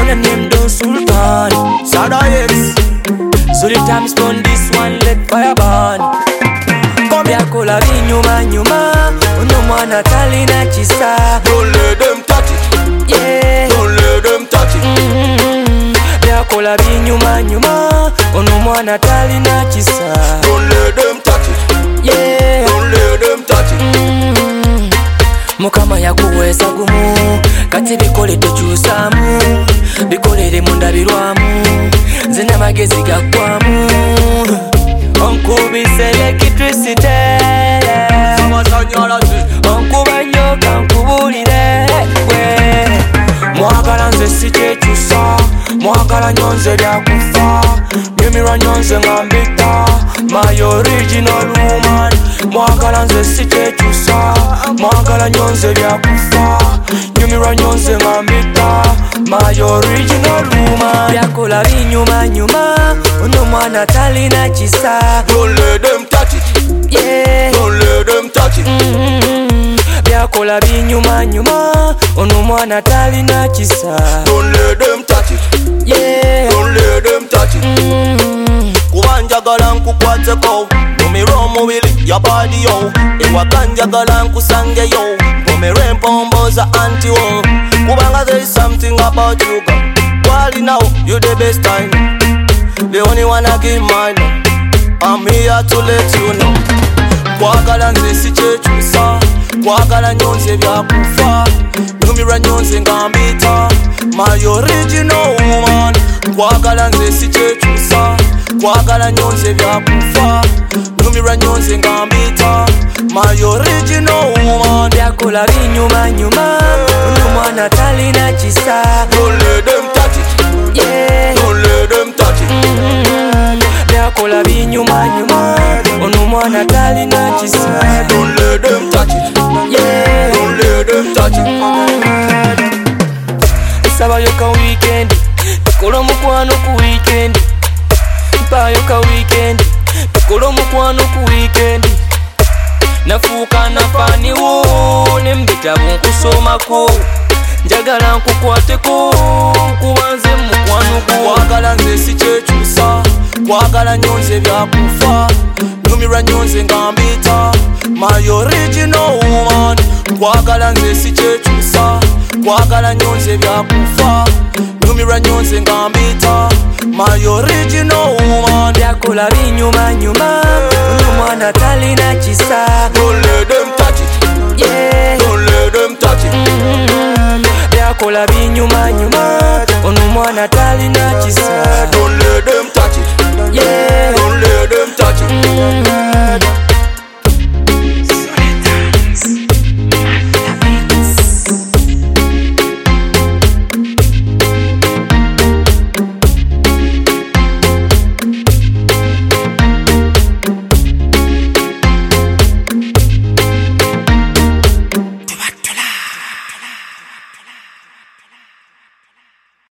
man named Don Sultan. Sada X. So the time spun this one, let fire burn. Byakola binyuma nyuma, uno mwana talina chisa. Don't let them touch it. Yeah. Don't let them touch it. Byakola binyuma nyuma, uno mwana talina chisa. Don't let them touch it. Yeah. Don't let them touch it. Mukama yakuwesa gumu, kati bikole tokyusamu, bikolere mundabirwamu, nze n'amagezi gaggwamu. Onkubise electricity, onkuba nnyo kankubulire gwe. Mwagala nze si kyekyusa, mwagala nnyo nze byakufa, nyumirwa nnyo nze nga mbita, my original woman. Mwagala nze si kyekyusa, mwagala nnyo nze byakufa, nyumirwa nnyo nze nga mbita, my original woman. Byakola binyuma nyuma, uno mwana talina kisa. Don't let them touch it. Yeah. Don't let them touch it. Byakola binyuma nyuma, uno mwana talina kisa. Don't let them touch it. Yeah. Don't let them touch it. Kuba njagala nkukwateko, nyumirwa omubiri ya body yo. Ewaka njagala nkusangeyo, nkomerwe empomboza anti wo. Kubanga there is something about you girl, Wally now, you the best time, the only one I give mine. I'm here to let you know. Kwagala nze si kyekyusa, kwagala nnyo nze byakufa, nyumirwa nnyo nze nga mbita, my original woman. Kwagala nze si kyekyusa, kwagala nnyo nze byakufa, nyumirwa nnyo nze nga mbita, my original woman. Byakola binyuma nyuma, uno mwana talina kisa. Don't let them touch it. Yeah. Don't let them touch it. Byakola binyuma nyuma, uno mwana talina kisa. Don't let them touch it. Yeah. Don't let them touch it. Sabayo ka weekend, tukola mukwano ku weekend. Mpayo ka weekend, tukola mukwano ku weekend. Nafuuka nafani wo, nembitabu nkusomako, njagala nkukwateko, kubanze mukwano gwo. Kwagala nze si kyekyusa, kwagala nnyo nze byakufa, nyumirwa nnyo nze nga mbita, my original woman. Kwagala nze si kyekyusa, kwagala nnyo nze byakufa, nyumirwa nnyo nze nga mbita, my original woman. Byakola binyuma nyuma, uno mwana talina kisa. Don't let them touch it. Yeah. Don't let them touch it. Byakola binyuma nyuma, uno mwana talina kisa. Don't let them touch it. Yeah. Don't let